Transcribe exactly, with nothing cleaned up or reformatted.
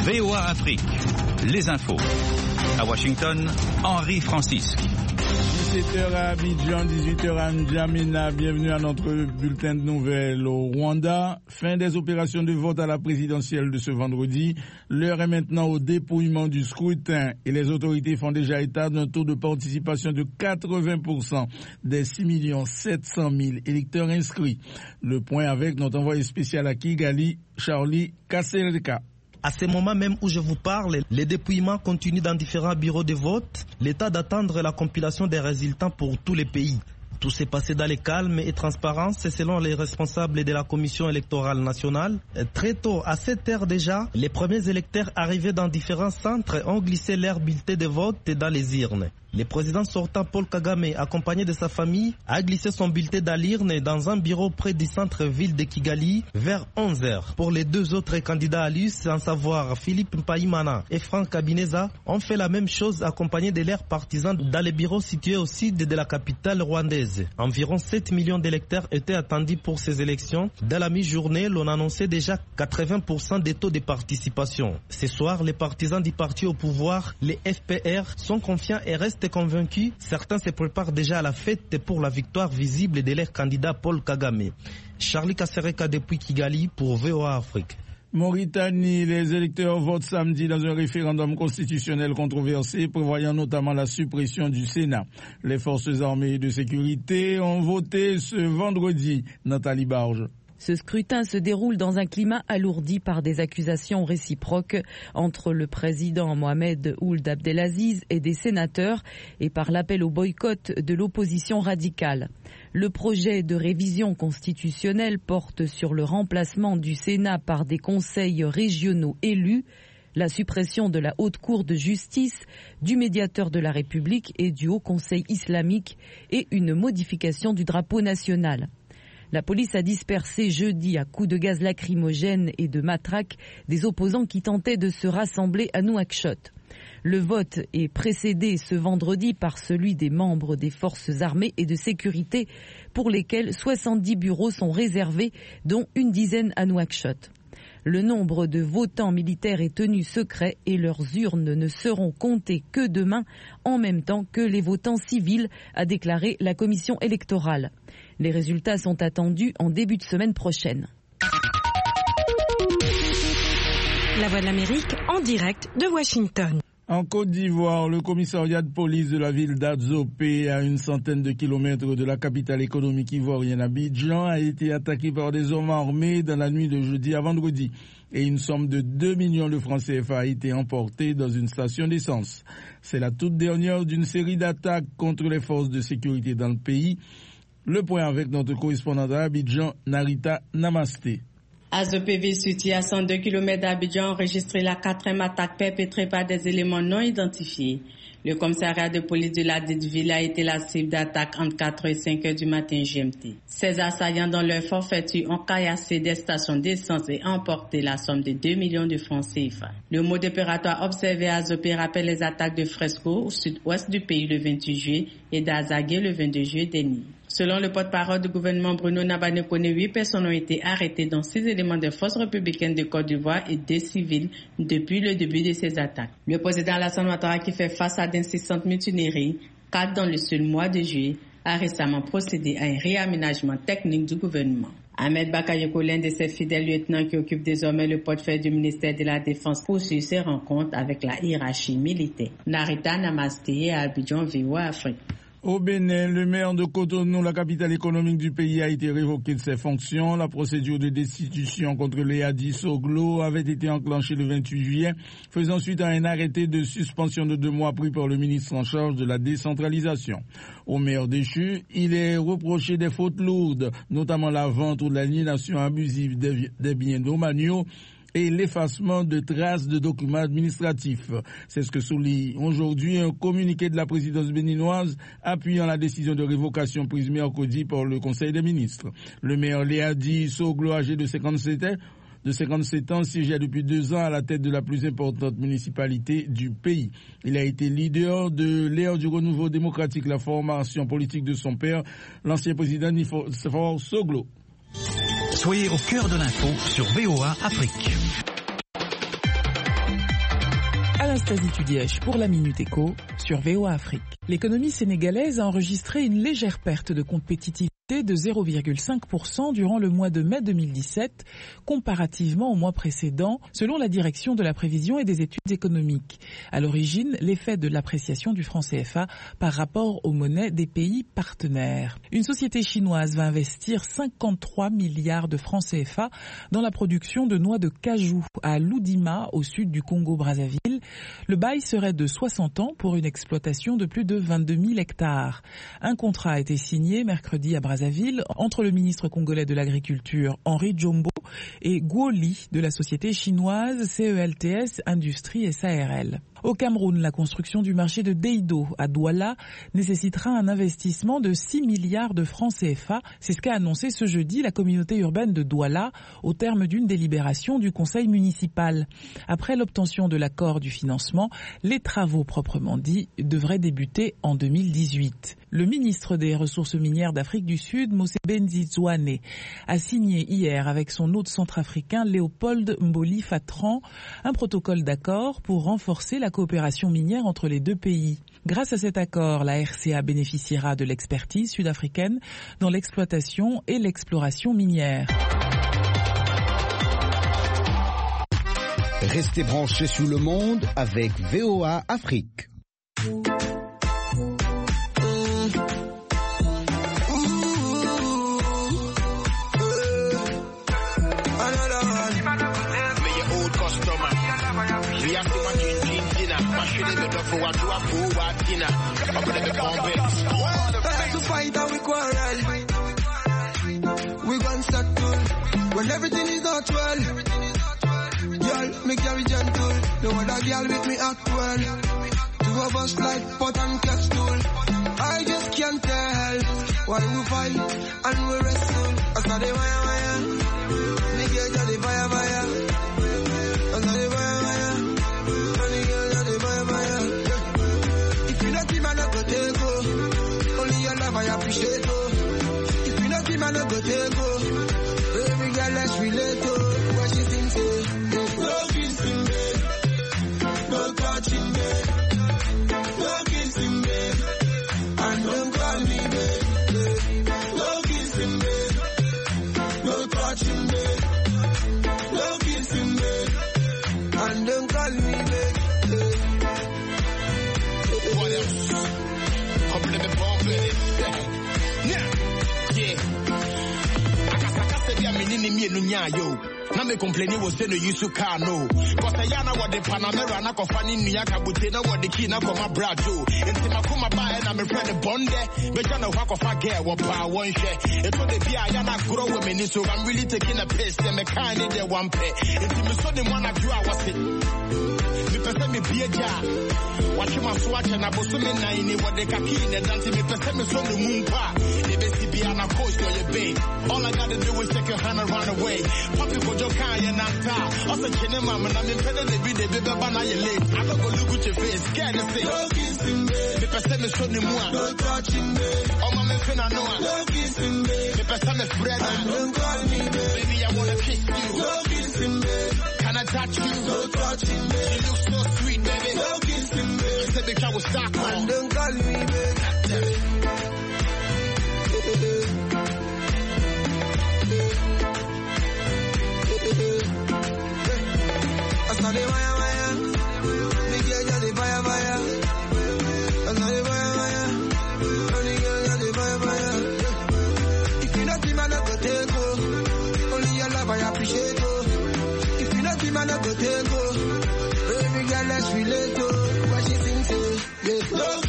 V O A Afrique, les infos. À Washington, Henri Francisque. dix-sept heures à Abidjan, dix-huit heures à N'Djamena. Bienvenue à notre bulletin de nouvelles au Rwanda. Fin des opérations de vote à la présidentielle de ce vendredi. L'heure est maintenant au dépouillement du scrutin et les autorités font déjà état d'un taux de participation de quatre-vingts pour cent des six millions sept cent mille électeurs inscrits. Le point avec notre envoyé spécial à Kigali, Charlie Kasereka. À ce moment même où je vous parle, les dépouillements continuent dans différents bureaux de vote. L'état d'attendre la compilation des résultats pour tous les pays. Tout s'est passé dans le calme et transparence selon les responsables de la Commission électorale nationale. Très tôt, à sept heures déjà, les premiers électeurs arrivés dans différents centres ont glissé leurs bulletins de vote dans les urnes. Le président sortant Paul Kagame, accompagné de sa famille, a glissé son bulletin dans l'urne dans un bureau près du centre-ville de Kigali vers onze heures. Pour les deux autres candidats à l'U S, à savoir Philippe Mpayimana et Franck Habineza, ont fait la même chose accompagnés de leurs partisans dans les bureaux situés au sud de la capitale rwandaise. Environ sept millions d'électeurs étaient attendus pour ces élections. Dans la mi-journée, l'on annonçait déjà quatre-vingts pour cent des taux de participation. Ce soir, les partisans du parti au pouvoir, les F P R, sont confiants et restent convaincus. Certains se préparent déjà à la fête pour la victoire visible de leur candidat Paul Kagame. Charlie Kasereka depuis Kigali pour V O A Afrique. Mauritanie, les électeurs votent samedi dans un référendum constitutionnel controversé prévoyant notamment la suppression du Sénat. Les forces armées de sécurité ont voté ce vendredi. Nathalie Barge. Ce scrutin se déroule dans un climat alourdi par des accusations réciproques entre le président Mohamed Ould Abdelaziz et des sénateurs et par l'appel au boycott de l'opposition radicale. Le projet de révision constitutionnelle porte sur le remplacement du Sénat par des conseils régionaux élus, la suppression de la Haute Cour de justice, du médiateur de la République et du Haut Conseil islamique et une modification du drapeau national. La police a dispersé jeudi à coups de gaz lacrymogène et de matraques des opposants qui tentaient de se rassembler à Nouakchott. Le vote est précédé ce vendredi par celui des membres des forces armées et de sécurité pour lesquels soixante-dix bureaux sont réservés, dont une dizaine à Nouakchott. Le nombre de votants militaires est tenu secret et leurs urnes ne seront comptées que demain, en même temps que les votants civils, a déclaré la commission électorale. Les résultats sont attendus en début de semaine prochaine. La Voix de l'Amérique en direct de Washington. En Côte d'Ivoire, le commissariat de police de la ville d'Adzopé, à une centaine de kilomètres de la capitale économique ivoirienne Abidjan, a été attaqué par des hommes armés dans la nuit de jeudi à vendredi. Et une somme de deux millions de francs C F A a été emportée dans une station d'essence. C'est la toute dernière d'une série d'attaques contre les forces de sécurité dans le pays. Le point avec notre correspondante à Abidjan, Narita Namasté. Adzopé, ville située à cent deux kilomètres d'Abidjan, a enregistré la quatrième attaque perpétrée par des éléments non identifiés. Le commissariat de police de la dite ville a été la cible d'attaques entre quatre et cinq heures du matin G M T. Ces assaillants, dans leur forfaiture, ont caillassé des stations d'essence et emporté la somme de deux millions de francs C F A. Le mode opératoire observé à Adzopé rappelle les attaques de Fresco au sud-ouest du pays le vingt-huit juillet et d'Azagué le vingt-deux juillet dernier. Selon le porte-parole du gouvernement Bruno Nabanekone, huit personnes ont été arrêtées, dont six éléments des forces républicaines de Côte d'Ivoire et des civils depuis le début de ces attaques. Le président Alassane Ouattara, qui fait face à d'insistantes mutineries, quatre dans le seul mois de juillet, a récemment procédé à un réaménagement technique du gouvernement. Ahmed Bakayoko, l'un de ses fidèles lieutenants qui occupe désormais le portefeuille du ministère de la Défense, poursuit ses rencontres avec la hiérarchie militaire. Narita Namasté à Abidjan, V O A Afrique. Au Bénin, le maire de Cotonou, la capitale économique du pays, a été révoqué de ses fonctions. La procédure de destitution contre Léadi Soglo avait été enclenchée le vingt-huit juillet, faisant suite à un arrêté de suspension de deux mois pris par le ministre en charge de la décentralisation. Au maire déchu, il est reproché des fautes lourdes, notamment la vente ou l'aliénation abusive des, des biens domaniaux et l'effacement de traces de documents administratifs. C'est ce que souligne aujourd'hui un communiqué de la présidence béninoise appuyant la décision de révocation prise mercredi par le Conseil des ministres. Le maire Léadi Soglo, âgé de cinquante-sept ans, de cinquante-sept ans, siégeait depuis deux ans à la tête de la plus importante municipalité du pays. Il a été leader de l'ère du renouveau démocratique, la formation politique de son père, l'ancien président Nifor Soglo. Soyez au cœur de l'info sur V O A Afrique. Anastasie Tudièche pour la Minute Éco sur V O A Afrique. L'économie sénégalaise a enregistré une légère perte de compétitivité de zéro virgule cinq pour cent durant le mois de mai deux mille dix-sept, comparativement au mois précédent, selon la direction de la prévision et des études économiques. À l'origine, l'effet de l'appréciation du franc C F A par rapport aux monnaies des pays partenaires. Une société chinoise va investir cinquante-trois milliards de francs C F A dans la production de noix de cajou à Loudima, au sud du Congo-Brazzaville. Le bail serait de soixante ans pour une exploitation de plus de vingt-deux mille hectares. Un contrat a été signé mercredi à Brazzaville entre le ministre congolais de l'Agriculture Henri Djombo et Guo Li de la société chinoise C E L T S Industrie S A R L. Au Cameroun, la construction du marché de Deido à Douala nécessitera un investissement de six milliards de francs C F A. C'est ce qu'a annoncé ce jeudi la communauté urbaine de Douala au terme d'une délibération du conseil municipal. Après l'obtention de l'accord du financement, les travaux proprement dits devraient débuter en deux mille dix-huit. Le ministre des Ressources minières d'Afrique du Sud, Mose Benzi Zwane, a signé hier avec son hôte centrafricain Léopold Mboli Fatran un protocole d'accord pour renforcer la coopération minière entre les deux pays. Grâce à cet accord, la R C A bénéficiera de l'expertise sud-africaine dans l'exploitation et l'exploration minière. Restez branchés sur le monde avec V O A Afrique. For what you are for, what dinner. I'm gonna be convinced. To fight and we quarrel. We gon' settle when everything is not well. Girl, me carry gentle. No other girl with me act well. Two of us like pot and kettle. I just can't tell why we fight and we wrestle. I saw the wire wire. Me get the fire fire. I saw the wire wire. I appreciate it. If you not be man, I go take go. Baby girl, let's relate to what she thinks. No kissing, babe. No touching, babe. No kissing, babe. And don't call me, babe. No kissing, babe. No touching, babe. No kissing, babe. And don't call me, babe. What else? Compliment bomb, baby. Na me complaining was saying you so car no. Cause I yana what the Panamera na kofani niyaka butena what the key na for my brajo. Into my kuma buy and I'm a friend bonde. But you know what of a girl what power one share. It would be I yana grow women so I'm really taking a piss and me kind in there one pay. Into me so the one I grew I was it. Me person me be a jar. Watch my swatch and I was swimming nine what the kaki and dancing me person me so the moon pa. The best be on a coast or your bay. All I gotta do is take your hand and run away. Papi for your car and not car. Also, Kenny Mama, I'm in Penny, the video, baby, banana, you late. I don't go look at your face, scared to say. No kissing, babe. The person is showing more. No touching, babe. Oh, my man, I know. No kissing, babe. The person is spread. Don't call me, babe. Baby, I wanna kiss you. No kissing, babe. Can I touch you? No touching, babe. You look so sweet, baby. No kissing, babe. I said, bitch, I was stuck on. Don't call me, babe. I saw the wire wire, the girl got the fire fire. I saw the wire wire, the girl got the fire fire. If you not be man, I go take go. Only your love I appreciate go. If you not be man, I go take go. Baby girl, let's relate to what she thinks. Yeah.